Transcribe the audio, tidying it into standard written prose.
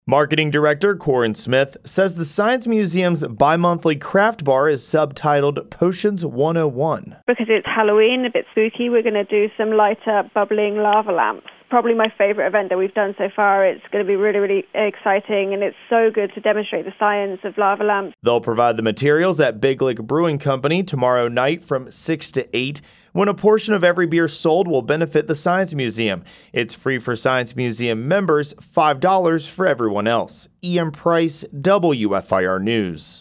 Marketing Director Corin Smith says the Science Museum's bi-monthly craft bar is subtitled Potions 101. Because it's Halloween, a bit spooky, we're going to do some light-up, bubbling lava lamps. Probably my favorite event that we've done so far. It's going to be really, really exciting, and it's so good to demonstrate the science of lava lamps. They'll provide the materials at Big Lick Brewing Company tomorrow night from 6 to 8, when a portion of every beer sold will benefit the Science Museum. It's free for Science Museum members, $5 for everyone else. Ian Price, WFIR News.